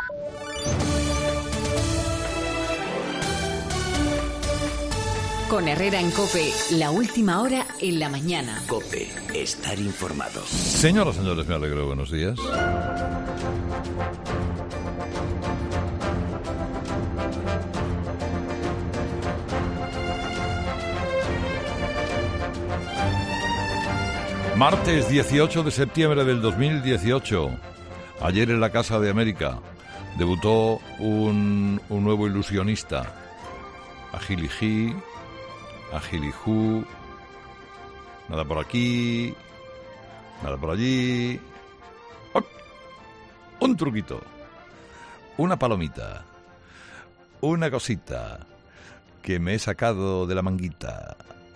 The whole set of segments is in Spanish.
Con Herrera en COPE, la última hora en la mañana. COPE, estar informado. Señoras y señores, me alegro. Buenos días. Martes 18 de septiembre del 2018. Ayer en la Casa de América debutó un nuevo ilusionista. Agiliji, Agilijú, nada por aquí, nada por allí. ¡Oh! Un truquito, una palomita, una cosita que me he sacado de la manguita.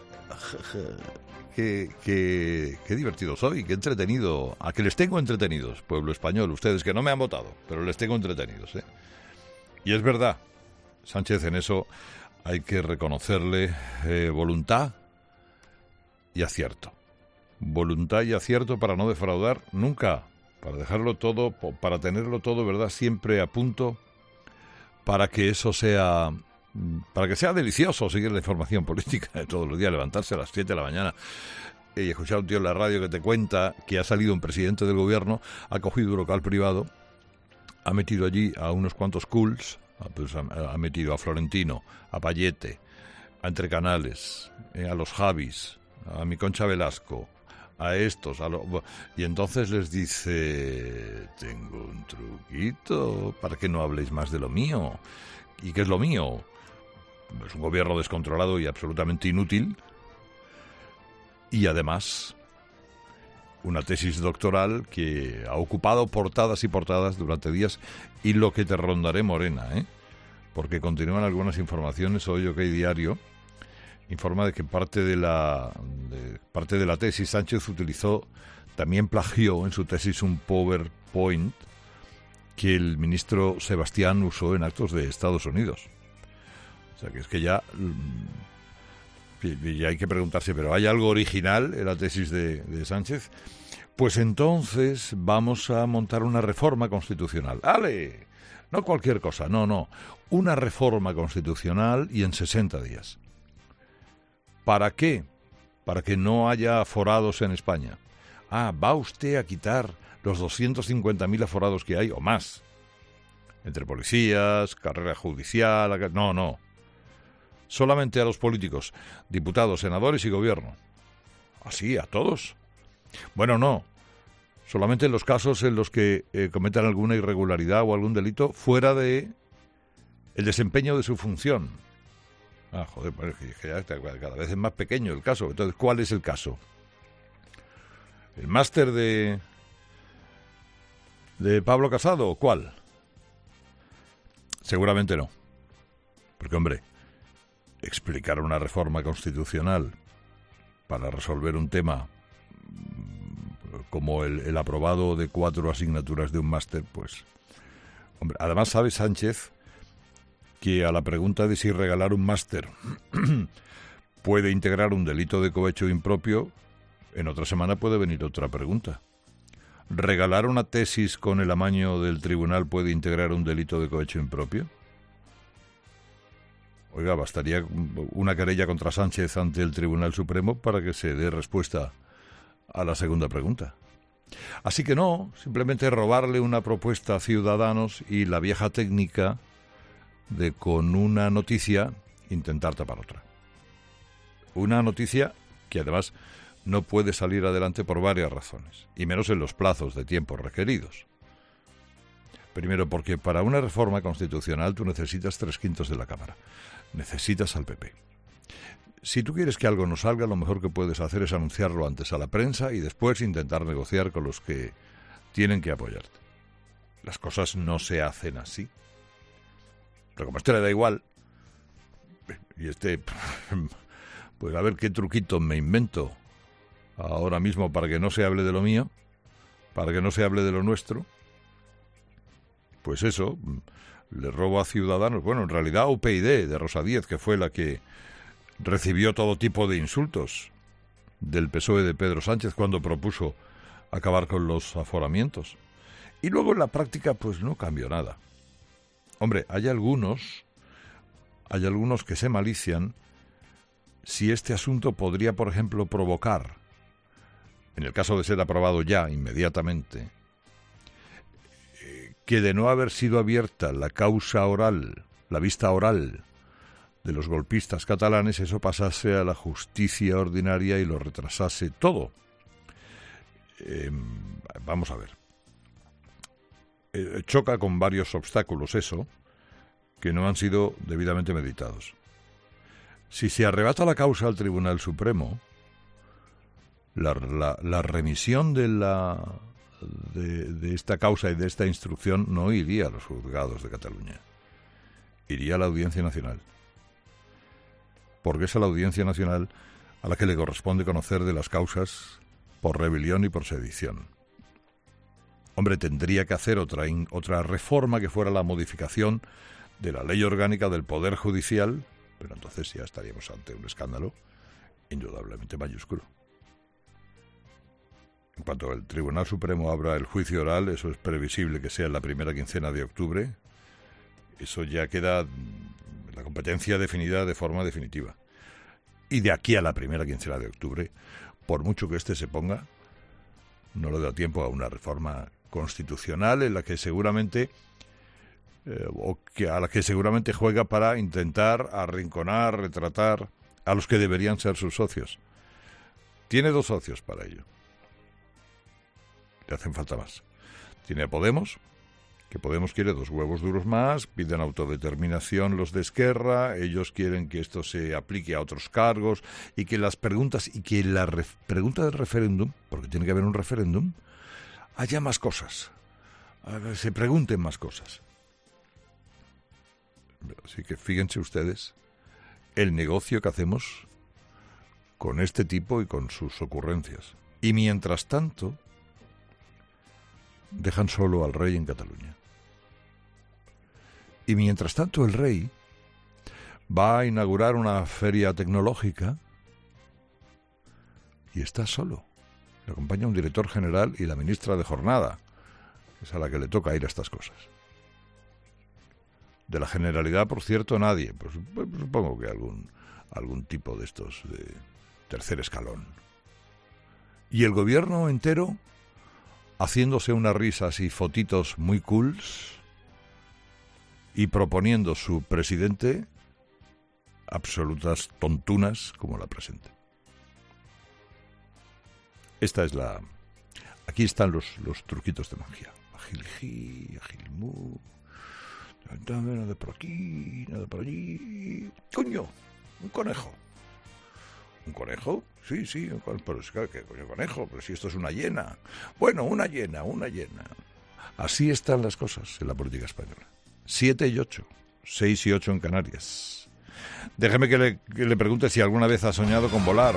Qué divertido soy, qué entretenido. A que les tengo entretenidos, pueblo español, ustedes que no me han votado, pero les tengo entretenidos, ¿eh? Y es verdad, Sánchez, en eso hay que reconocerle voluntad y acierto. Voluntad y acierto para no defraudar nunca, para dejarlo todo, para tenerlo todo, ¿verdad?, siempre a punto, para que eso sea... Para que sea delicioso seguir la información política de todos los días, levantarse a las 7 de la mañana y escuchar a un tío en la radio que te cuenta que ha salido un presidente del gobierno, ha cogido un local privado, ha metido allí a unos cuantos cools, pues ha metido a Florentino, a Payete, a Entre Canales, a los Javis, a mi Concha Velasco, a estos, y entonces les dice: tengo un truquito para que no habléis más de lo mío. ¿Y qué es lo mío? Es un gobierno descontrolado y absolutamente inútil, y además una tesis doctoral que ha ocupado portadas y portadas durante días, y lo que te rondaré morena, porque continúan algunas informaciones. Hoy OK Diario informa de que parte de la tesis Sánchez utilizó, también plagió en su tesis un PowerPoint que el ministro Sebastián usó en actos de Estados Unidos. O sea, que es que ya hay que preguntarse, ¿pero hay algo original en la tesis de Sánchez? Pues entonces vamos a montar una reforma constitucional. ¡Ale! No cualquier cosa, no. Una reforma constitucional y en 60 días. ¿Para qué? Para que no haya aforados en España. ¿Va usted a quitar los 250.000 aforados que hay o más? Entre policías, carrera judicial... No. Solamente a los políticos, diputados, senadores y gobierno. ¿Así, a todos? Bueno, no. Solamente en los casos en los que cometan alguna irregularidad o algún delito fuera de el desempeño de su función. Pues que cada vez es más pequeño el caso. Entonces, ¿cuál es el caso? ¿El máster de Pablo Casado o cuál? Seguramente no. Porque, hombre, explicar una reforma constitucional para resolver un tema como el aprobado de 4 asignaturas de un máster, pues... Hombre, además sabe Sánchez que a la pregunta de si regalar un máster puede integrar un delito de cohecho impropio, en otra semana puede venir otra pregunta. ¿Regalar una tesis con el amaño del tribunal puede integrar un delito de cohecho impropio? Oiga, bastaría una querella contra Sánchez ante el Tribunal Supremo para que se dé respuesta a la segunda pregunta. Así que no, simplemente robarle una propuesta a Ciudadanos y la vieja técnica de con una noticia intentar tapar otra. Una noticia que además no puede salir adelante por varias razones, y menos en los plazos de tiempo requeridos. Primero, porque para una reforma constitucional tú necesitas 3/5 de la Cámara. Necesitas al PP. Si tú quieres que algo no salga, lo mejor que puedes hacer es anunciarlo antes a la prensa y después intentar negociar con los que tienen que apoyarte. Las cosas no se hacen así. Pero como a este le da igual, y pues a ver qué truquito me invento ahora mismo para que no se hable de lo mío, para que no se hable de lo nuestro, pues eso, le robo a Ciudadanos, bueno, en realidad UPyD de Rosa Díez, que fue la que recibió todo tipo de insultos del PSOE de Pedro Sánchez cuando propuso acabar con los aforamientos. Y luego en la práctica pues no cambió nada. Hombre, hay algunos que se malician si este asunto podría, por ejemplo, provocar, en el caso de ser aprobado ya, inmediatamente, que de no haber sido abierta la causa oral, la vista oral de los golpistas catalanes, eso pasase a la justicia ordinaria y lo retrasase todo. Vamos a ver. Choca con varios obstáculos eso, que no han sido debidamente meditados. Si se arrebata la causa al Tribunal Supremo, la remisión de esta causa y de esta instrucción no iría a los juzgados de Cataluña, iría a la Audiencia Nacional, porque es a la Audiencia Nacional a la que le corresponde conocer de las causas por rebelión y por sedición. Hombre, tendría que hacer otra reforma que fuera la modificación de la ley orgánica del Poder Judicial, pero entonces ya estaríamos ante un escándalo indudablemente mayúsculo. En cuanto el Tribunal Supremo abra el juicio oral, eso es previsible que sea en la primera quincena de octubre, eso ya queda la competencia definida de forma definitiva. Y de aquí a la primera quincena de octubre, por mucho que se ponga, no le da tiempo a una reforma constitucional en la que seguramente a la que seguramente juega para intentar arrinconar, retratar a los que deberían ser sus socios. Tiene 2 socios para ello. Le hacen falta más. Tiene a Podemos, que Podemos quiere 2 huevos duros más, piden autodeterminación los de Esquerra, ellos quieren que esto se aplique a otros cargos y que las preguntas, y que la pregunta del referéndum, porque tiene que haber un referéndum, haya más cosas, se pregunten más cosas. Así que fíjense ustedes el negocio que hacemos con este tipo y con sus ocurrencias. Y mientras tanto, dejan solo al rey en Cataluña. Y mientras tanto el rey va a inaugurar una feria tecnológica y está solo. Le acompaña un director general y la ministra de Jornada, que es a la que le toca ir a estas cosas. De la Generalidad, por cierto, nadie. Pues supongo que algún tipo de estos de tercer escalón. Y el gobierno entero haciéndose unas risas y fotitos muy cools y proponiendo su presidente absolutas tontunas como la presente. Aquí están los truquitos de magia. Agilji, agilmú, nada de por aquí, nada por allí. ¡Coño! Un conejo. ¿Un conejo? Sí, pero es que ¿qué coño conejo? Pero si esto es una hiena. Bueno, una hiena. Así están las cosas en la política española. 7 y 8, 6 y 8 en Canarias. Déjeme que le pregunte si alguna vez ha soñado con volar.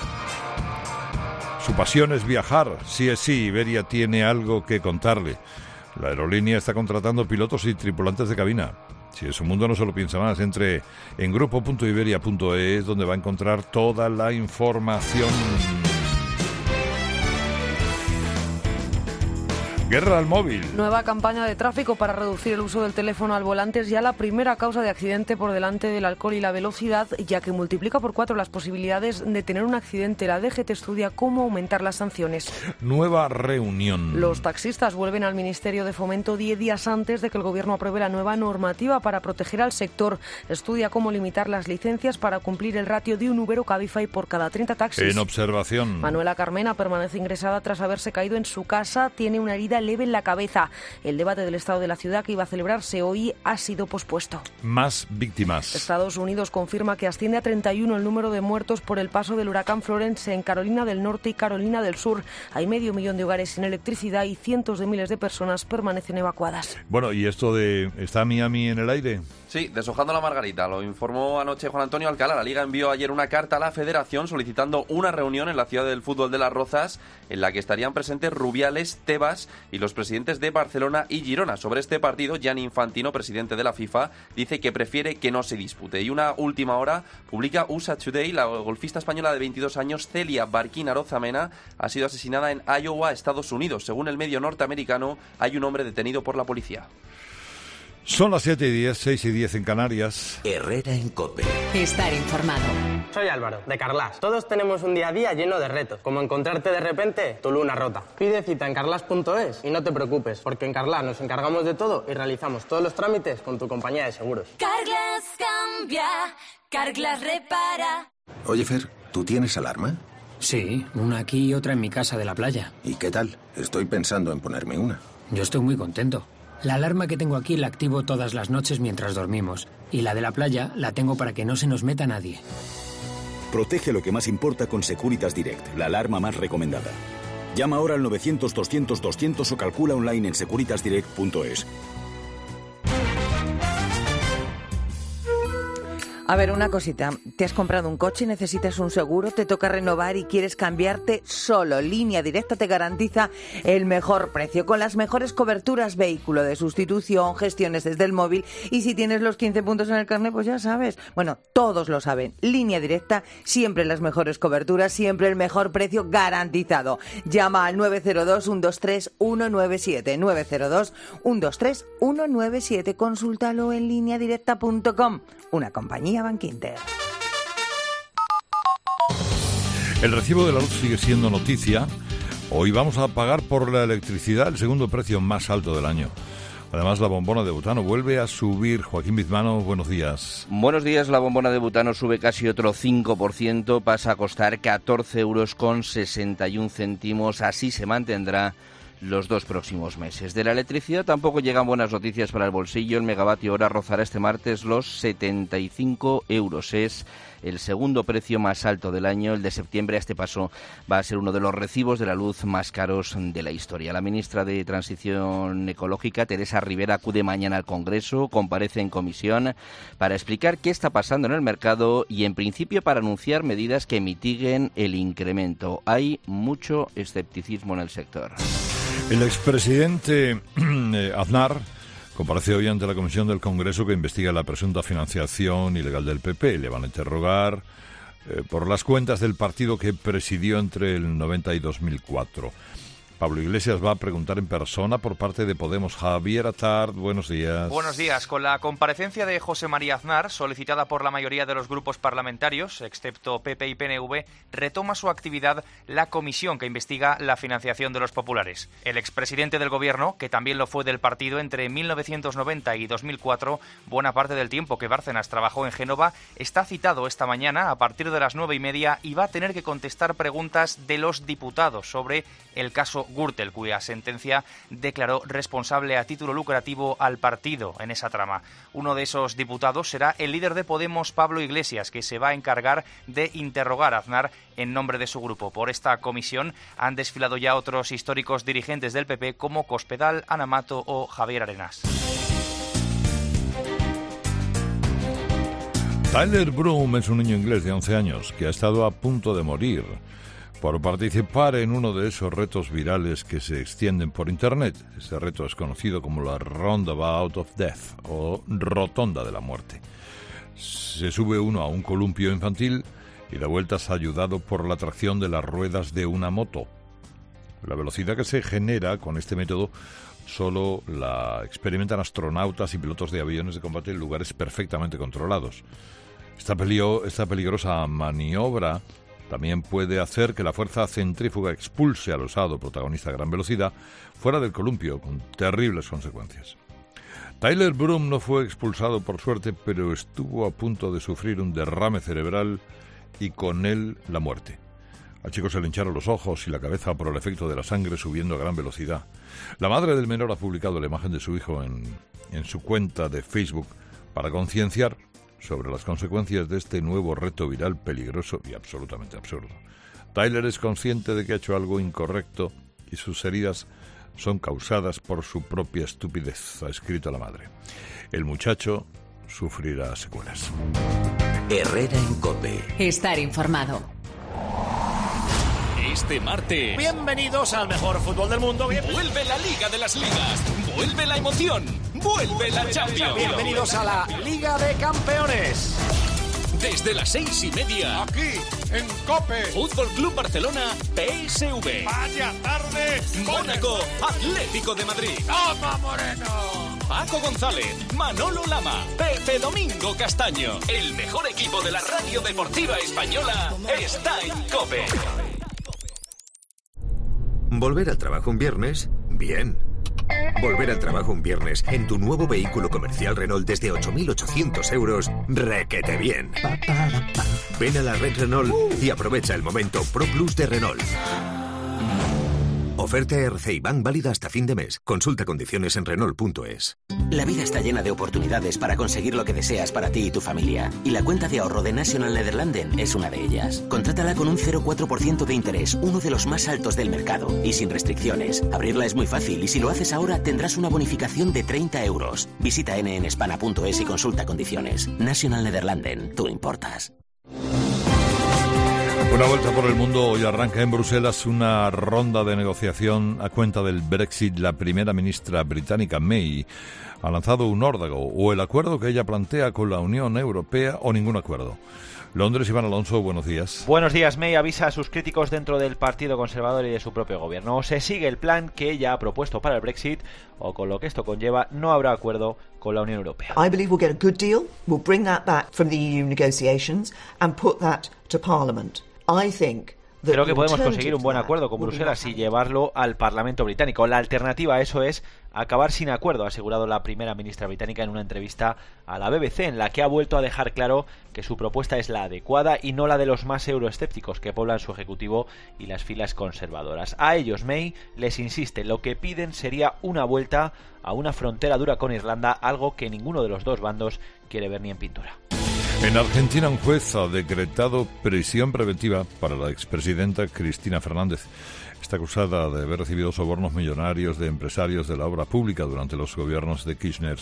Su pasión es viajar. Sí, Iberia tiene algo que contarle. La aerolínea está contratando pilotos y tripulantes de cabina. Si es un mundo no se lo piensa más. Entre en grupo.iberia.es, donde va a encontrar toda la información. Guerra al móvil. Nueva campaña de tráfico para reducir el uso del teléfono al volante es ya la primera causa de accidente por delante del alcohol y la velocidad, ya que multiplica por 4 las posibilidades de tener un accidente. La DGT estudia cómo aumentar las sanciones. Nueva reunión. Los taxistas vuelven al Ministerio de Fomento 10 días antes de que el Gobierno apruebe la nueva normativa para proteger al sector. Estudia cómo limitar las licencias para cumplir el ratio de un Uber o Cabify por cada 30 taxis. En observación. Manuela Carmena permanece ingresada tras haberse caído en su casa. Tiene una herida leve en la cabeza. El debate del estado de la ciudad que iba a celebrarse hoy ha sido pospuesto. Más víctimas. Estados Unidos confirma que asciende a 31 el número de muertos por el paso del huracán Florence en Carolina del Norte y Carolina del Sur. Hay 500.000 de hogares sin electricidad y cientos de miles de personas permanecen evacuadas. Bueno, ¿y esto de está Miami en el aire? Sí, deshojando la margarita. Lo informó anoche Juan Antonio Alcalá. La Liga envió ayer una carta a la Federación solicitando una reunión en la ciudad del fútbol de Las Rozas en la que estarían presentes Rubiales, Tebas y los presidentes de Barcelona y Girona. Sobre este partido, Gianni Infantino, presidente de la FIFA, dice que prefiere que no se dispute. Y una última hora publica USA Today, la golfista española de 22 años, Celia Barquín Arozamena, ha sido asesinada en Iowa, Estados Unidos. Según el medio norteamericano, hay un hombre detenido por la policía. Son las 7:10, 6:10 en Canarias. Herrera en COPE. Estar informado. Soy Álvaro, de Carglass. Todos tenemos un día a día lleno de retos, como encontrarte de repente tu luna rota. Pide cita en carglass.es y no te preocupes, porque en Carglass nos encargamos de todo y realizamos todos los trámites con tu compañía de seguros. Carglass cambia, Carglass repara. Oye, Fer, ¿tú tienes alarma? Sí, una aquí y otra en mi casa de la playa. ¿Y qué tal? Estoy pensando en ponerme una. Yo estoy muy contento. La alarma que tengo aquí la activo todas las noches mientras dormimos. Y la de la playa la tengo para que no se nos meta nadie. Protege lo que más importa con Securitas Direct, la alarma más recomendada. Llama ahora al 900-200-200 o calcula online en securitasdirect.es. A ver, una cosita. Te has comprado un coche, necesitas un seguro, te toca renovar y quieres cambiarte solo. Línea Directa te garantiza el mejor precio, con las mejores coberturas, vehículo de sustitución, gestiones desde el móvil. Y si tienes los 15 puntos en el carnet, pues ya sabes. Bueno, todos lo saben. Línea Directa, siempre las mejores coberturas, siempre el mejor precio garantizado. Llama al 902-123-197. 902-123-197. Consúltalo en lineadirecta.com. Una compañía Bankinter. El recibo de la luz sigue siendo noticia. Hoy vamos a pagar por la electricidad el segundo precio más alto del año. Además, la bombona de butano vuelve a subir. Joaquín Bizmano, buenos días. Buenos días. La bombona de butano sube casi otro 5%, pasa a costar 14,61 €. Así se mantendrá los 2 próximos meses. De la electricidad tampoco llegan buenas noticias para el bolsillo. El megavatio hora rozará este martes los 75 €. Es el segundo precio más alto del año. El de septiembre a este paso va a ser uno de los recibos de la luz más caros de la historia. La ministra de Transición Ecológica, Teresa Rivera, acude mañana al Congreso, comparece en comisión para explicar qué está pasando en el mercado y, en principio, para anunciar medidas que mitiguen el incremento. Hay mucho escepticismo en el sector. El expresidente Aznar comparece hoy ante la comisión del Congreso que investiga la presunta financiación ilegal del PP. Le van a interrogar por las cuentas del partido que presidió entre el 90 y 2004. Pablo Iglesias va a preguntar en persona por parte de Podemos. Javier Atard, buenos días. Buenos días. Con la comparecencia de José María Aznar, solicitada por la mayoría de los grupos parlamentarios, excepto PP y PNV, retoma su actividad la comisión que investiga la financiación de los populares. El expresidente del Gobierno, que también lo fue del partido entre 1990 y 2004, buena parte del tiempo que Bárcenas trabajó en Génova, está citado esta mañana a partir de las 9:30 y va a tener que contestar preguntas de los diputados sobre el caso Gürtel, cuya sentencia declaró responsable a título lucrativo al partido en esa trama. Uno de esos diputados será el líder de Podemos, Pablo Iglesias, que se va a encargar de interrogar a Aznar en nombre de su grupo. Por esta comisión han desfilado ya otros históricos dirigentes del PP como Cospedal, Ana Mato o Javier Arenas. Tyler Broom es un niño inglés de 11 años que ha estado a punto de morir por participar en uno de esos retos virales que se extienden por Internet. Este reto es conocido como la Roundabout of Death o Rotonda de la Muerte. Se sube uno a un columpio infantil y la vuelta es ayudado por la tracción de las ruedas de una moto. La velocidad que se genera con este método solo la experimentan astronautas y pilotos de aviones de combate en lugares perfectamente controlados. Esta peligrosa maniobra también puede hacer que la fuerza centrífuga expulse al osado protagonista a gran velocidad fuera del columpio, con terribles consecuencias. Tyler Broom no fue expulsado por suerte, pero estuvo a punto de sufrir un derrame cerebral y con él la muerte. Al chico se le hincharon los ojos y la cabeza por el efecto de la sangre subiendo a gran velocidad. La madre del menor ha publicado la imagen de su hijo en su cuenta de Facebook para concienciar sobre las consecuencias de este nuevo reto viral peligroso y absolutamente absurdo. Tyler es consciente de que ha hecho algo incorrecto y sus heridas son causadas por su propia estupidez, ha escrito la madre. El muchacho sufrirá secuelas. Herrera en COPE. Estar informado. Este martes, bienvenidos al mejor fútbol del mundo. Vuelve la Liga de las Ligas, vuelve la emoción, vuelve la Champions. Bienvenidos a la Liga de Campeones. Desde las 6:30, aquí en COPE. Fútbol Club Barcelona, PSV. Vaya tarde. Mónaco, Atlético de Madrid. ¡Toma, Moreno! Paco González, Manolo Lama, Pepe Domingo Castaño. El mejor equipo de la radio deportiva española está en COPE. ¿Volver al trabajo un viernes? Bien. Volver al trabajo un viernes en tu nuevo vehículo comercial Renault desde 8.800 euros, requete bien. Ven a la red Renault y aprovecha el momento Pro Plus de Renault. Oferta RCI Bank válida hasta fin de mes. Consulta condiciones en Renault.es. La vida está llena de oportunidades para conseguir lo que deseas para ti y tu familia. Y la cuenta de ahorro de Nationale-Nederlanden es una de ellas. Contrátala con un 0,4% de interés, uno de los más altos del mercado. Y sin restricciones. Abrirla es muy fácil y si lo haces ahora tendrás una bonificación de 30 euros. Visita nnspana.es y consulta condiciones. Nationale-Nederlanden. Tú importas. Una vuelta por el mundo. Hoy arranca en Bruselas una ronda de negociación a cuenta del Brexit. La primera ministra británica, May, ha lanzado un órdago, o el acuerdo que ella plantea con la Unión Europea o ningún acuerdo. Londres, Iván Alonso, buenos días. Buenos días. May avisa a sus críticos dentro del Partido Conservador y de su propio gobierno. O se sigue el plan que ella ha propuesto para el Brexit, o con lo que esto conlleva, no habrá acuerdo con la Unión Europea. I believe we'll get a good deal. We'll bring that back from the EU negotiations and put that to Parliament. Creo que podemos conseguir un buen acuerdo con Bruselas y llevarlo al Parlamento británico. La alternativa a eso es acabar sin acuerdo, ha asegurado la primera ministra británica en una entrevista a la BBC, en la que ha vuelto a dejar claro que su propuesta es la adecuada y no la de los más euroescépticos que poblan su ejecutivo y las filas conservadoras. A ellos, May les insiste, lo que piden sería una vuelta a una frontera dura con Irlanda, algo que ninguno de los dos bandos quiere ver ni en pintura. En Argentina, un juez ha decretado prisión preventiva para la expresidenta Cristina Fernández. Está acusada de haber recibido sobornos millonarios de empresarios de la obra pública durante los gobiernos de Kirchner.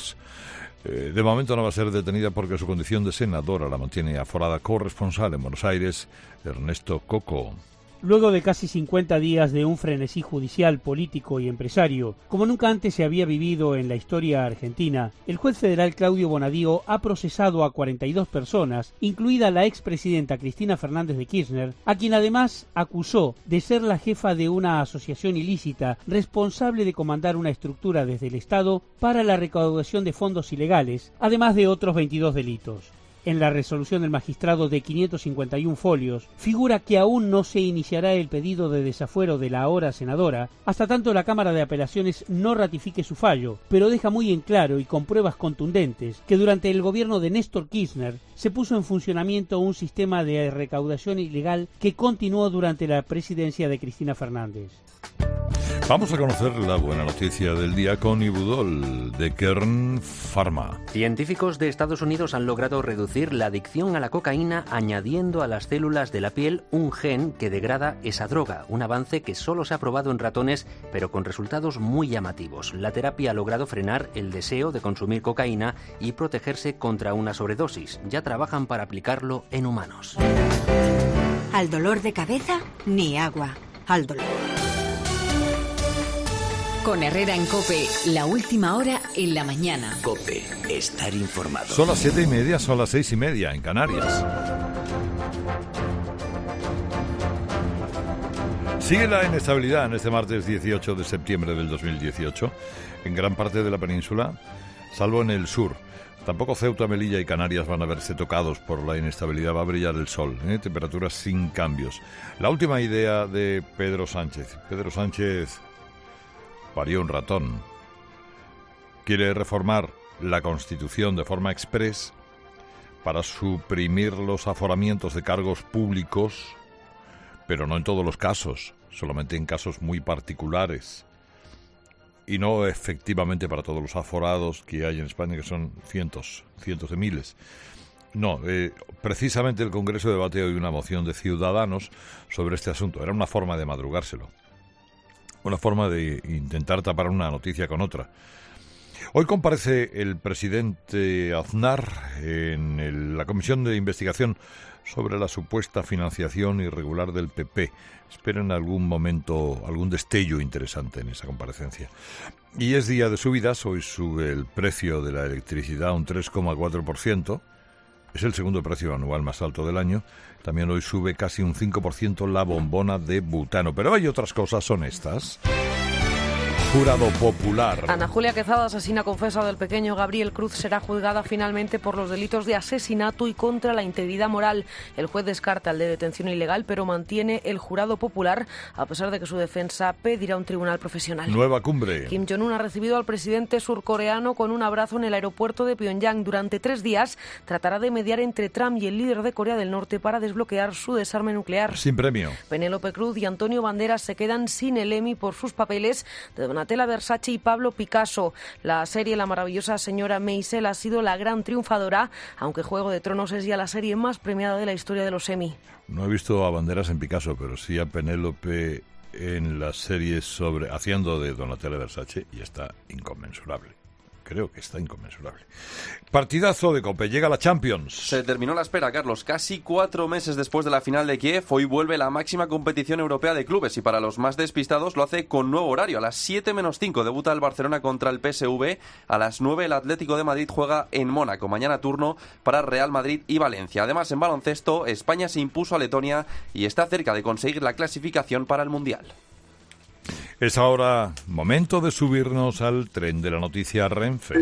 De momento no va a ser detenida porque su condición de senadora la mantiene aforada. Corresponsal en Buenos Aires, Ernesto Coco. Luego de casi 50 días de un frenesí judicial, político y empresario, como nunca antes se había vivido en la historia argentina, el juez federal Claudio Bonadío ha procesado a 42 personas, incluida la expresidenta Cristina Fernández de Kirchner, a quien además acusó de ser la jefa de una asociación ilícita responsable de comandar una estructura desde el Estado para la recaudación de fondos ilegales, además de otros 22 delitos. En la resolución del magistrado de 551 folios, figura que aún no se iniciará el pedido de desafuero de la ahora senadora, hasta tanto la Cámara de Apelaciones no ratifique su fallo, pero deja muy en claro y con pruebas contundentes que durante el gobierno de Néstor Kirchner se puso en funcionamiento un sistema de recaudación ilegal que continuó durante la presidencia de Cristina Fernández. Vamos a conocer la buena noticia del día con Ibudol de Kern Pharma. Científicos de Estados Unidos han logrado reducir la adicción a la cocaína añadiendo a las células de la piel un gen que degrada esa droga, un avance que solo se ha probado en ratones, pero con resultados muy llamativos. La terapia ha logrado frenar el deseo de consumir cocaína y protegerse contra una sobredosis. Ya trabajan para aplicarlo en humanos. Al dolor de cabeza, ni agua. Al dolor. Con Herrera en COPE, la última hora en la mañana. COPE, estar informado. Son las 7:30, son las 6:30 en Canarias. Sigue la inestabilidad en este martes 18 de septiembre del 2018 en gran parte de la península, salvo en el sur. Tampoco Ceuta, Melilla y Canarias van a verse tocados por la inestabilidad. Va a brillar el sol, temperaturas sin cambios. La última idea de Pedro Sánchez. Pedro Sánchez parió un ratón. Quiere reformar la Constitución de forma exprés para suprimir los aforamientos de cargos públicos, pero no en todos los casos, solamente en casos muy particulares. Y no efectivamente para todos los aforados que hay en España, que son cientos de miles. No, precisamente el Congreso debate hoy una moción de Ciudadanos sobre este asunto. Era una forma de madrugárselo. Una forma de intentar tapar una noticia con otra. Hoy comparece el presidente Aznar en la comisión de investigación sobre la supuesta financiación irregular del PP. Esperen algún momento, algún destello interesante en esa comparecencia. Y es día de subidas. Hoy sube el precio de la electricidad un 3,4%. Es el segundo precio anual más alto del año. También hoy sube casi un 5% la bombona de butano. Pero hay otras cosas, son estas. jurado popular. Ana Julia Quezada, asesina confesa del pequeño Gabriel Cruz, será juzgada finalmente por los delitos de asesinato y contra la integridad moral. El juez descarta el de detención ilegal, pero mantiene el jurado popular, a pesar de que su defensa pedirá un tribunal profesional. Nueva cumbre. Kim Jong-un ha recibido al presidente surcoreano con un abrazo en el aeropuerto de Pyongyang. Durante 3 días tratará de mediar entre Trump y el líder de Corea del Norte para desbloquear su desarme nuclear. Sin premio. Penélope Cruz y Antonio Banderas se quedan sin el Emmy por sus papeles de Donatella Versace y Pablo Picasso. La serie La maravillosa señora Maisel ha sido la gran triunfadora, aunque Juego de Tronos es ya la serie más premiada de la historia de los Emmy. No he visto a Banderas en Picasso, pero sí a Penélope en las series haciendo de Donatella Versace, y está inconmensurable. Creo que está inconmensurable. Partidazo de COPE, llega la Champions. Se terminó la espera, Carlos. Casi 4 meses después de la final de Kiev, hoy vuelve la máxima competición europea de clubes y para los más despistados lo hace con nuevo horario. A las 7:05 debuta el Barcelona contra el PSV. A las 9 el Atlético de Madrid juega en Mónaco. Mañana turno para Real Madrid y Valencia. Además, en baloncesto, España se impuso a Letonia y está cerca de conseguir la clasificación para el Mundial. Es ahora momento de subirnos al tren de la noticia Renfe.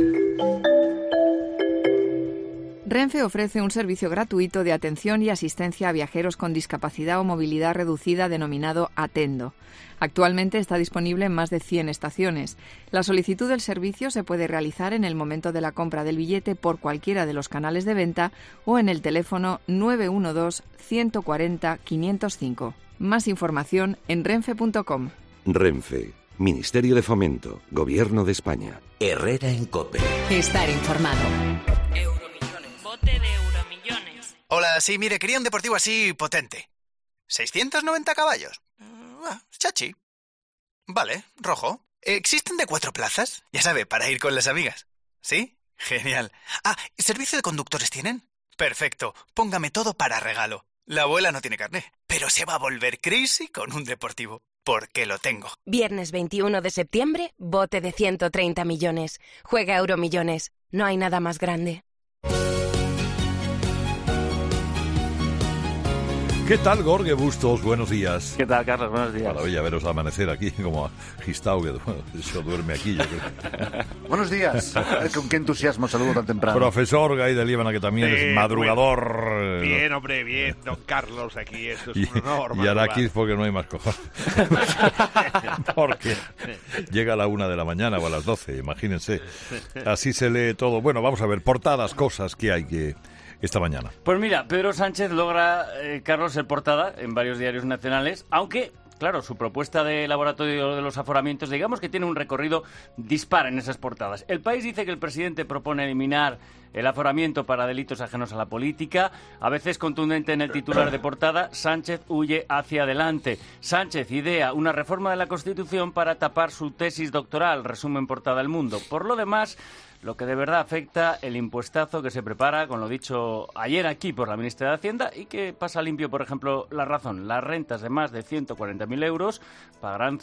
Renfe ofrece un servicio gratuito de atención y asistencia a viajeros con discapacidad o movilidad reducida denominado Atendo. Actualmente está disponible en más de 100 estaciones. La solicitud del servicio se puede realizar en el momento de la compra del billete por cualquiera de los canales de venta o en el teléfono 912 140 505. Más información en renfe.com. Renfe, Ministerio de Fomento, Gobierno de España. Herrera en COPE. Estar informado. Bote de Euromillones. Hola, sí, mire, quería un deportivo así potente. 690 caballos. Chachi. Vale, rojo. ¿Existen de 4 plazas? Ya sabe, para ir con las amigas. ¿Sí? Genial. ¿Servicio de conductores tienen? Perfecto. Póngame todo para regalo. La abuela no tiene carné, pero se va a volver crazy con un deportivo. Porque lo tengo. Viernes 21 de septiembre, bote de 130 millones. Juega Euromillones. No hay nada más grande. ¿Qué tal, Gorge Bustos? Buenos días. ¿Qué tal, Carlos? Buenos días. Maravilla veros amanecer aquí, como a Gistau, que bueno, eso duerme aquí, yo creo. Buenos días. ¿Con qué entusiasmo saludo tan temprano? Profesor Gay de Líbana, que también es madrugador. Bueno, bien, hombre, bien. Don Carlos aquí, esto es un honor. Y Araquiz, porque no hay más cojones. Porque llega a la 1 de la mañana o a las 12, imagínense. Así se lee todo. Bueno, vamos a ver, portadas, cosas que hay que... esta mañana. Pues mira, Pedro Sánchez logra, Carlos, ser portada en varios diarios nacionales, aunque, claro, su propuesta de laboratorio de los aforamientos, digamos que tiene un recorrido dispar en esas portadas. El País dice que el presidente propone eliminar el aforamiento para delitos ajenos a la política. A veces contundente en el titular de portada, Sánchez huye hacia adelante. Sánchez idea una reforma de la Constitución para tapar su tesis doctoral, resume en portada El Mundo. Por lo demás, lo que de verdad afecta el impuestazo que se prepara, con lo dicho ayer aquí por la ministra de Hacienda, y que pasa limpio, por ejemplo, La Razón. Las rentas de más de 140.000 euros pagarán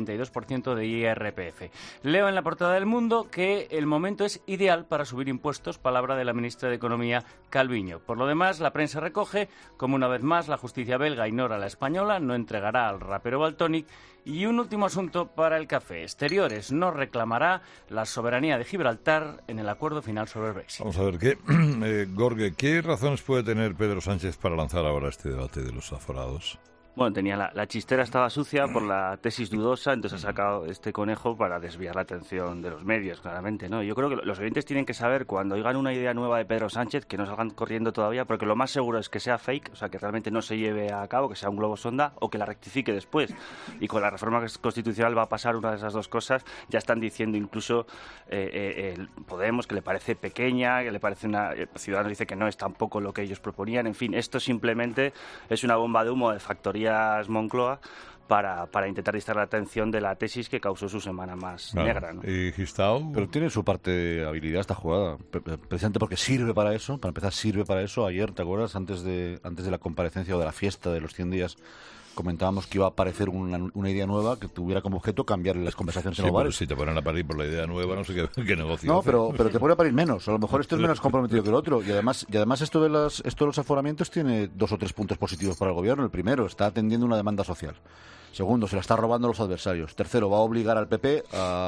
52% de IRPF. Leo en la portada del Mundo que el momento es ideal para subir impuestos, palabra de la ministra de Economía, Calviño. Por lo demás, la prensa recoge como una vez más la justicia belga ignora a la española, no entregará al rapero Valtonyc. Y un último asunto para el café. Exteriores no reclamará la soberanía de Gibraltar en el acuerdo final sobre el Brexit. Vamos a ver, Gorge, ¿qué razones puede tener Pedro Sánchez para lanzar ahora este debate de los aforados? Bueno, tenía la chistera estaba sucia por la tesis dudosa, entonces ha sacado este conejo para desviar la atención de los medios, claramente, ¿no? Yo creo que los oyentes tienen que saber, cuando oigan una idea nueva de Pedro Sánchez, que no salgan corriendo todavía, porque lo más seguro es que sea fake, o sea, que realmente no se lleve a cabo, que sea un globo sonda, o que la rectifique después. Y con la reforma constitucional va a pasar una de esas dos cosas. Ya están diciendo incluso Podemos, que le parece pequeña, que le parece una... Ciudadanos dice que no es tampoco lo que ellos proponían. En fin, esto simplemente es una bomba de humo de factoría Moncloa para intentar distraer la atención de la tesis que causó su semana más negra, ¿no? ¿Y Gistau? Pero tiene su parte de habilidad esta jugada, precisamente porque sirve para eso. Para empezar, sirve para eso. Ayer, ¿te acuerdas? Antes de la comparecencia o de la fiesta de los 100 días, comentábamos que iba a aparecer una idea nueva que tuviera como objeto cambiar las conversaciones en los bares. Si te ponen a parir por la idea nueva, no sé qué negocio. No, pero te pone a parir menos. A lo mejor esto es menos comprometido que el otro. Y además esto de los aforamientos tiene 2 o 3 puntos positivos para el gobierno. El primero, está atendiendo una demanda social. Segundo, se la está robando a los adversarios. Tercero, va a obligar al PP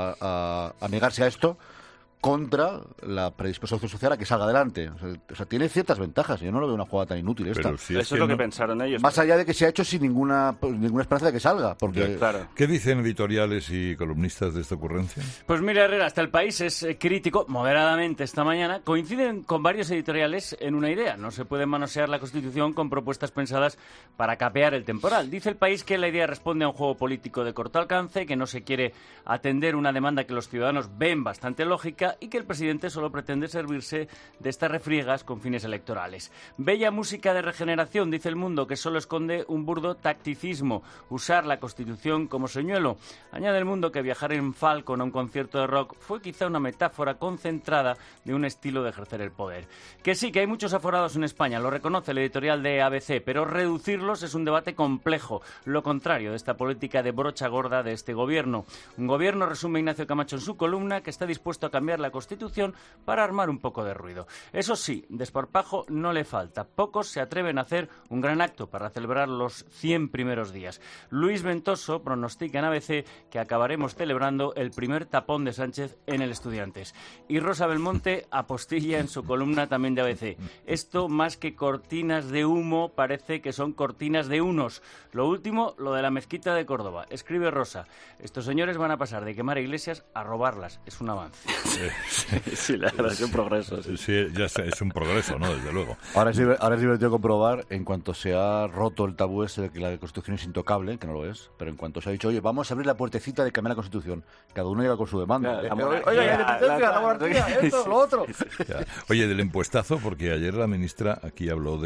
a negarse a esto contra la predisposición social a que salga adelante. O sea, tiene ciertas ventajas. Yo no lo veo una jugada tan inútil esta. Si eso es lo que pensaron ellos. Más allá de que se ha hecho sin ninguna esperanza de que salga. Porque... Claro. ¿Qué dicen editoriales y columnistas de esta ocurrencia? Pues mira, Herrera, hasta El País es crítico, moderadamente esta mañana. Coinciden con varios editoriales en una idea. No se puede manosear la Constitución con propuestas pensadas para capear el temporal. Dice El País que la idea responde a un juego político de corto alcance, que no se quiere atender una demanda que los ciudadanos ven bastante lógica y que el presidente solo pretende servirse de estas refriegas con fines electorales. Bella música de regeneración, dice El Mundo, que solo esconde un burdo tacticismo, usar la Constitución como señuelo. Añade El Mundo que viajar en Falcon a un concierto de rock fue quizá una metáfora concentrada de un estilo de ejercer el poder. Que sí, que hay muchos aforados en España, lo reconoce el editorial de ABC, pero reducirlos es un debate complejo, lo contrario de esta política de brocha gorda de este gobierno. Un gobierno, resume Ignacio Camacho en su columna, que está dispuesto a cambiar la Constitución para armar un poco de ruido. Eso sí, desparpajo no le falta. Pocos se atreven a hacer un gran acto para celebrar los 100 primeros días. Luis Ventoso pronostica en ABC que acabaremos celebrando el primer tapón de Sánchez en el Estudiantes. Y Rosa Belmonte apostilla en su columna también de ABC. Esto, más que cortinas de humo, parece que son cortinas de unos. Lo último, lo de la mezquita de Córdoba. Escribe Rosa: estos señores van a pasar de quemar iglesias a robarlas. Es un avance. Sí, la verdad es un progreso. Sí, ya es un progreso, ¿no? Desde luego. Ahora es divertido comprobar, en cuanto se ha roto el tabú ese de que la Constitución es intocable, que no lo es, pero en cuanto se ha dicho, oye, vamos a abrir la puertecita de cambiar la Constitución, cada uno llega con su demanda. Oye, la monarquía, esto, lo otro. Oye, del impuestazo, porque ayer la ministra aquí habló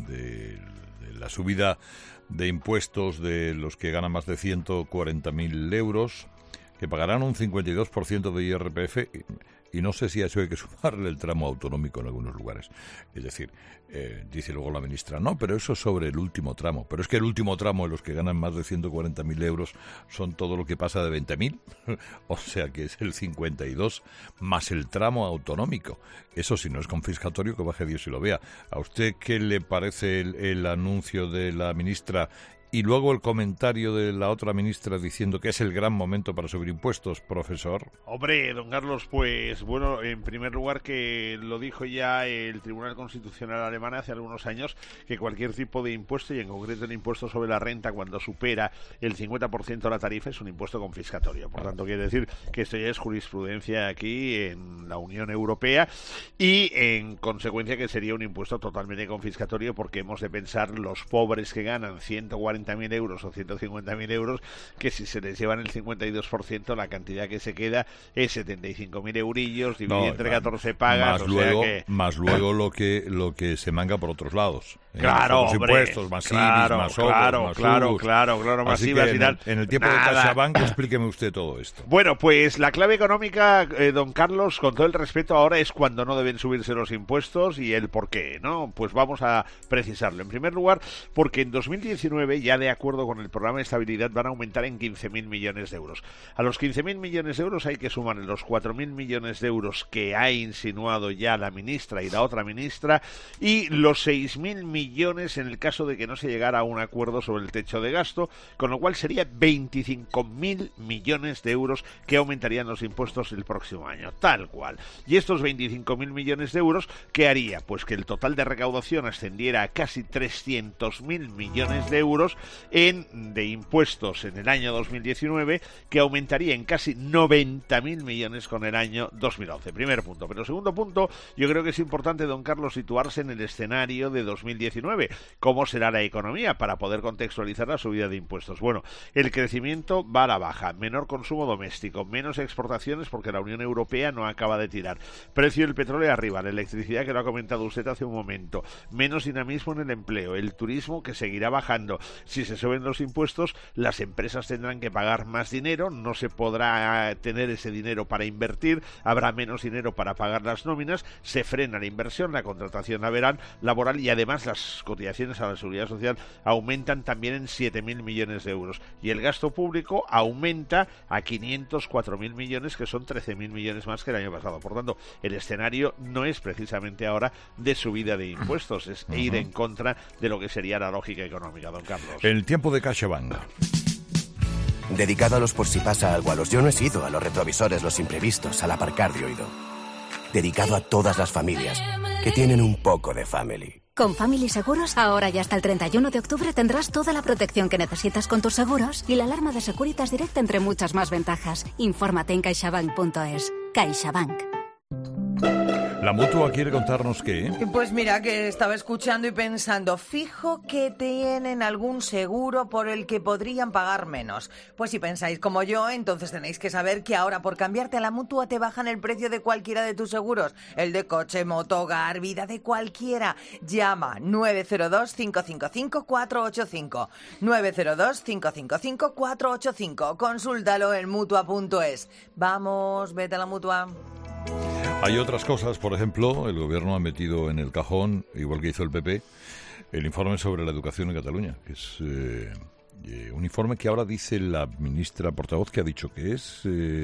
de la subida de impuestos de los que ganan más de 140.000 euros, que pagarán un 52% de IRPF, y no sé si a eso hay que sumarle el tramo autonómico en algunos lugares. Es decir, dice luego la ministra, no, pero eso sobre el último tramo. Pero es que el último tramo de los que ganan más de 140.000 euros son todo lo que pasa de 20.000, o sea que es el 52 más el tramo autonómico. Eso, si no es confiscatorio, que baje Dios y lo vea. ¿A usted qué le parece el anuncio de la ministra? Y luego el comentario de la otra ministra diciendo que es el gran momento para subir impuestos, profesor. Hombre, don Carlos, pues bueno, en primer lugar que lo dijo ya el Tribunal Constitucional alemán hace algunos años, que cualquier tipo de impuesto, y en concreto el impuesto sobre la renta, cuando supera el 50% de la tarifa, es un impuesto confiscatorio. Por tanto, quiere decir que esto ya es jurisprudencia aquí en la Unión Europea y, en consecuencia, que sería un impuesto totalmente confiscatorio, porque hemos de pensar los pobres que ganan 140.000 euros o 150.000 euros, que si se les llevan el 52%, la cantidad que se queda es 75.000 eurillos, dividido entre 14 pagas, más luego lo que se manga por otros lados. Claro, los hombre, impuestos, más IBIs, más obras, más claro, más IVA y tal. En el tiempo de CaixaBank, explíqueme usted todo esto. Bueno, pues la clave económica, don Carlos, con todo el respeto, ahora es cuando no deben subirse los impuestos y el por qué, ¿no? Pues vamos a precisarlo. En primer lugar, porque en 2019, ya de acuerdo con el programa de estabilidad, van a aumentar en 15.000 millones de euros. A los 15.000 millones de euros hay que sumar los 4.000 millones de euros que ha insinuado ya la ministra y la otra ministra, y los 6.000 millones en el caso de que no se llegara a un acuerdo sobre el techo de gasto, con lo cual sería 25.000 millones de euros que aumentarían los impuestos el próximo año, tal cual. Y estos 25.000 millones de euros, ¿qué haría? Pues que el total de recaudación ascendiera a casi 300.000 millones de euros de impuestos en el año 2019, que aumentaría en casi 90.000 millones con el año 2011. Primer punto. Pero segundo punto, yo creo que es importante, don Carlos, situarse en el escenario de 2019. ¿Cómo será la economía para poder contextualizar la subida de impuestos? Bueno, el crecimiento va a la baja, menor consumo doméstico, menos exportaciones porque la Unión Europea no acaba de tirar. Precio del petróleo arriba, la electricidad, que lo ha comentado usted hace un momento, menos dinamismo en el empleo, el turismo, que seguirá bajando. Si se suben los impuestos, las empresas tendrán que pagar más dinero, no se podrá tener ese dinero para invertir, habrá menos dinero para pagar las nóminas, se frena la inversión, la contratación laboral, y además las cotizaciones a la Seguridad Social aumentan también en 7.000 millones de euros. Y el gasto público aumenta a 504.000 millones, que son 13.000 millones más que el año pasado. Por tanto, el escenario no es precisamente ahora de subida de impuestos, es ir en contra de lo que sería la lógica económica, don Carlos. El tiempo de CaixaBank. Dedicado a los por si pasa algo, a los yo no he sido, a los retrovisores, los imprevistos, al aparcar de oído. Dedicado a todas las familias que tienen un poco de family. Con Family Seguros, ahora y hasta el 31 de octubre tendrás toda la protección que necesitas con tus seguros y la alarma de Securitas Direct entre muchas más ventajas. Infórmate en caixabank.es. CaixaBank. La Mutua quiere contarnos qué. Pues mira, que estaba escuchando y pensando, fijo que tienen algún seguro por el que podrían pagar menos. Pues si pensáis como yo, entonces tenéis que saber que ahora por cambiarte a la Mutua te bajan el precio de cualquiera de tus seguros. El de coche, moto, hogar, vida, de cualquiera. Llama 902-555-485. 902-555-485. Consúltalo en Mutua.es. Vamos, vete a la Mutua. Hay otras cosas, por ejemplo, el gobierno ha metido en el cajón, igual que hizo el PP, el informe sobre la educación en Cataluña, que es un informe que ahora dice la ministra portavoz que ha dicho que es...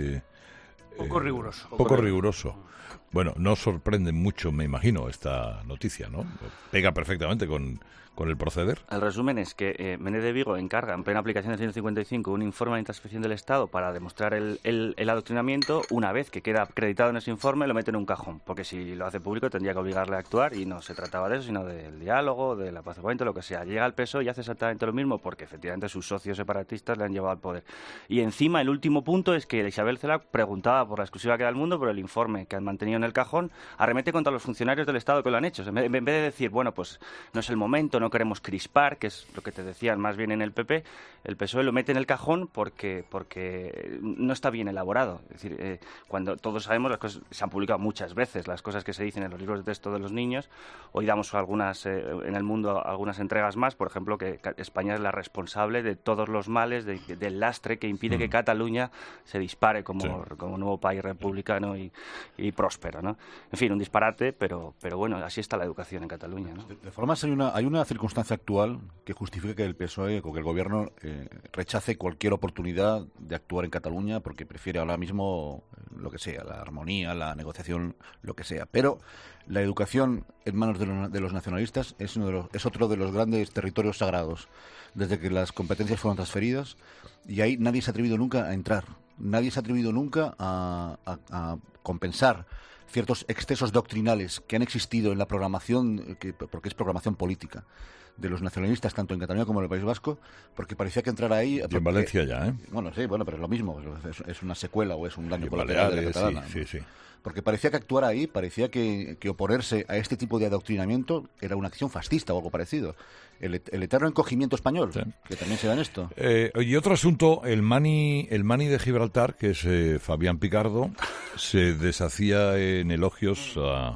poco riguroso. Poco riguroso. Bueno, no sorprende mucho, me imagino, esta noticia, ¿no? Pega perfectamente con el proceder. El resumen es que Méndez de Vigo encarga, en plena aplicación del 155, un informe de introspección del Estado para demostrar el adoctrinamiento. Una vez que queda acreditado en ese informe, lo mete en un cajón, porque si lo hace público tendría que obligarle a actuar y no se trataba de eso, sino del diálogo, del apaciguamiento, lo que sea. Llega al PSOE y hace exactamente lo mismo, porque efectivamente sus socios separatistas le han llevado al poder. Y encima, el último punto es que Isabel Celaá preguntaba por la exclusiva que da el Mundo, pero el informe que han mantenido en el cajón arremete contra los funcionarios del Estado que lo han hecho. En vez de decir, bueno, pues no es el momento, no queremos crispar, que es lo que te decían más bien en el PP, el PSOE lo mete en el cajón porque no está bien elaborado. Es decir, cuando todos sabemos, las cosas se han publicado muchas veces, las cosas que se dicen en los libros de texto de los niños. Hoy damos algunas en el Mundo algunas entregas más, por ejemplo, que España es la responsable de todos los males, del lastre que impide que Cataluña se dispare como nuevo país republicano y próspero, ¿no? En fin, un disparate, pero bueno, así está la educación en Cataluña, ¿no? De formas, hay una circunstancia actual que justifica que el PSOE o que el gobierno rechace cualquier oportunidad de actuar en Cataluña porque prefiere ahora mismo lo que sea, la armonía, la negociación, lo que sea. Pero la educación en manos de los nacionalistas es otro de los grandes territorios sagrados. Desde que las competencias fueron transferidas, y ahí nadie se ha atrevido nunca a entrar. Nadie se ha atrevido nunca a compensar ciertos excesos doctrinales que han existido en la programación, porque es programación política, de los nacionalistas, tanto en Cataluña como en el País Vasco, porque parecía que entrar ahí... Y en Valencia ya, ¿eh? Bueno, sí, pero es lo mismo, es una secuela o es un daño colateral de la catalana. Sí. Porque parecía que actuar ahí, parecía que oponerse a este tipo de adoctrinamiento era una acción fascista o algo parecido. El eterno encogimiento español, que también se da en esto. Y otro asunto, el Mani de Gibraltar, que es Fabián Picardo, se deshacía en elogios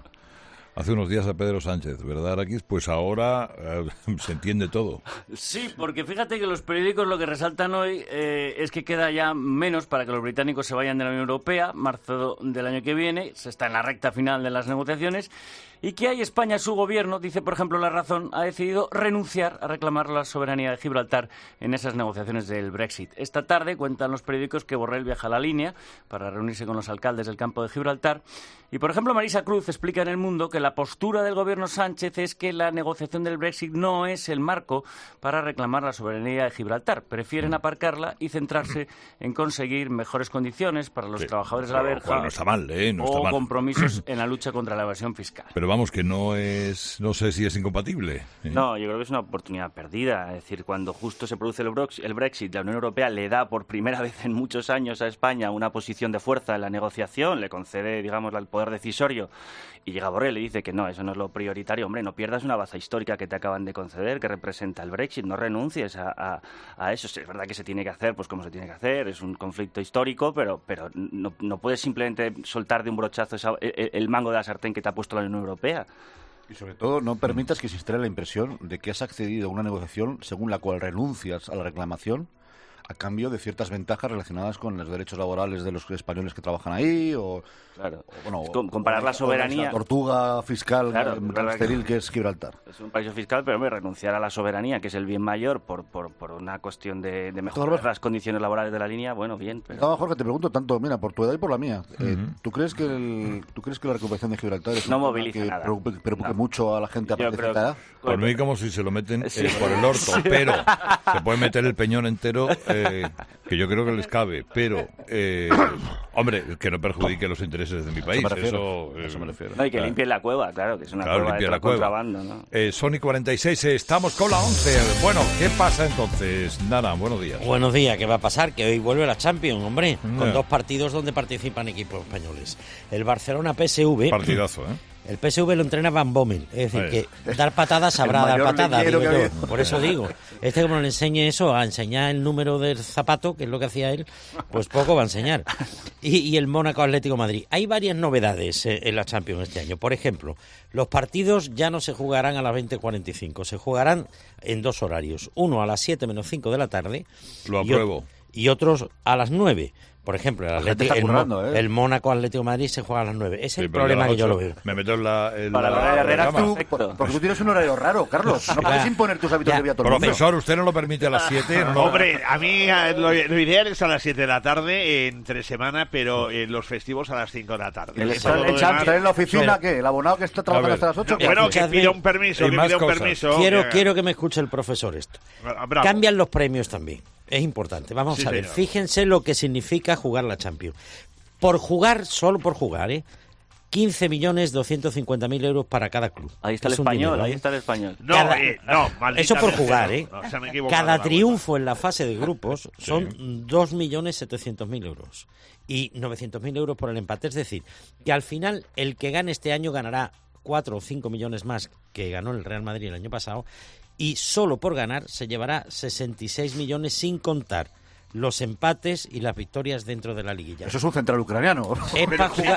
hace unos días a Pedro Sánchez, ¿verdad, Araquiz? Pues ahora se entiende todo. Sí, porque fíjate que los periódicos lo que resaltan hoy es que queda ya menos para que los británicos se vayan de la Unión Europea, marzo del año que viene, se está en la recta final de las negociaciones, y que ahí España, su gobierno, dice por ejemplo La Razón, ha decidido renunciar a reclamar la soberanía de Gibraltar en esas negociaciones del Brexit. Esta tarde cuentan los periódicos que Borrell viaja a la línea para reunirse con los alcaldes del campo de Gibraltar. Y por ejemplo Marisa Cruz explica en El Mundo que la postura del gobierno Sánchez es que la negociación del Brexit no es el marco para reclamar la soberanía de Gibraltar. Prefieren aparcarla y centrarse en conseguir mejores condiciones para los trabajadores de la verja, no está mal, no está o mal. Compromisos en la lucha contra la evasión fiscal. Pero vamos, que no sé si es incompatible. No, yo creo que es una oportunidad perdida. Es decir, cuando justo se produce el Brexit, la Unión Europea le da por primera vez en muchos años a España una posición de fuerza en la negociación, le concede, digamos, el poder decisorio, y llega Borrell y dice que no, eso no es lo prioritario. Hombre, no pierdas una baza histórica que te acaban de conceder, que representa el Brexit, no renuncies a eso. Es verdad que se tiene que hacer, pues como se tiene que hacer, es un conflicto histórico, pero no puedes simplemente soltar de un brochazo el mango de la sartén que te ha puesto la Unión Europea. Y sobre todo, no permitas que se instale la impresión de que has accedido a una negociación según la cual renuncias a la reclamación a cambio de ciertas ventajas relacionadas con los derechos laborales de los españoles que trabajan ahí, comparar la soberanía, la tortuga fiscal estéril que es Gibraltar. Es un paraíso fiscal, pero renunciar a la soberanía, que es el bien mayor, por una cuestión de mejorar las condiciones laborales de la línea, bueno, bien. Pero... No, Jorge, te pregunto tanto, mira, por tu edad y por la mía, ¿tú crees que la recuperación de Gibraltar es no moviliza que nada? Preocupe mucho a la gente a partir de esta edad? Por mí como si se lo meten por el orto, pero se puede meter el peñón entero que yo creo que les cabe, pero, hombre, que no perjudique los intereses de mi país. Eso me refiero. No, y que limpien la cueva, claro, que es una cueva de contrabando, ¿no? Sony 46, estamos con la 11. Bueno, ¿qué pasa entonces? Nana, buenos días. Buenos días, ¿qué va a pasar? Que hoy vuelve la Champions, hombre, con 2 partidos donde participan equipos españoles. El Barcelona-PSV. Partidazo, ¿eh? El PSV lo entrena Van Bommel, es decir, que dar patadas sabrá dar patadas, digo yo. Por eso digo, como le enseñe eso, a enseñar el número del zapato, que es lo que hacía él, pues poco va a enseñar. Y el Mónaco Atlético Madrid. Hay varias novedades en la Champions este año. Por ejemplo, los partidos ya no se jugarán a las 20:45, se jugarán en 2 horarios. Uno a las 7 menos 5 de la tarde. Lo apruebo. Y otros a las 9. Por ejemplo, el Mónaco Atlético de Madrid se juega a las 9. Ese es el problema que yo lo veo. Me meto en la porque tú tienes un horario raro, Carlos. No puedes imponer tus hábitos de vida a todo el mundo. Profesor, ¿usted no lo permite a las 7? No. Hombre, a mí lo ideal es a las 7 de la tarde entre semana, pero los festivos a las 5 de la tarde. ¿Estar en la oficina qué? ¿El abonado que está trabajando hasta las 8? Bueno, que pida un permiso, Quiero que me escuche el profesor esto. Cambian los premios también. Es importante. Vamos a ver. Señor. Fíjense lo que significa jugar la Champions. Por jugar, solo por jugar, 15.250.000 euros para cada club. Ahí está el español, ahí está el español. Eso por jugar, Cada triunfo en la fase de grupos son 2.700.000 euros. Y 900.000 euros por el empate. Es decir, que al final el que gane este año ganará 4 o 5 millones más que ganó el Real Madrid el año pasado. Y solo por ganar se llevará 66 millones sin contar los empates y las victorias dentro de la liguilla. Eso es un central ucraniano. Es para jugar.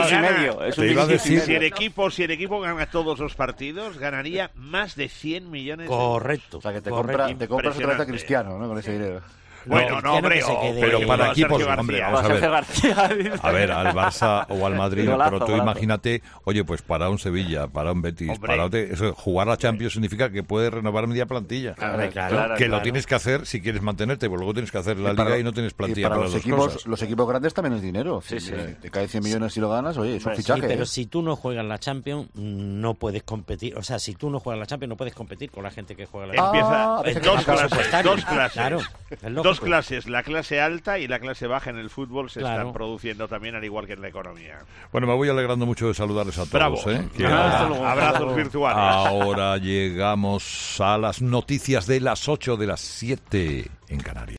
Si el equipo gana todos los partidos, ganaría más de 100 millones. Correcto. O sea, que te compras otra vez a Cristiano, ¿no? Con ese dinero. Bueno, no, hombre, pero para equipos, hombre, vamos a ver. A ver, al Barça o al Madrid, pero tú imagínate, oye, pues para un Sevilla, para un Betis, eso, jugar la Champions significa que puedes renovar media plantilla. Claro, lo tienes que hacer si quieres mantenerte, porque luego tienes que hacer la liga y no tienes plantilla para los equipos. Los equipos grandes también es dinero. Sí. Te cae 100 millones si lo ganas, oye, es un fichaje. Sí, pero si tú no juegas la Champions, no puedes competir. O sea, si tú no juegas la Champions, no puedes competir con la gente que juega la Champions. Empieza dos clases. Claro, dos clases, la clase alta y la clase baja en el fútbol se están produciendo también, al igual que en la economía. Bueno, me voy alegrando mucho de saludarles a todos. Abrazos virtuales. Ahora llegamos a las noticias de las 8 de las 7 en Canarias.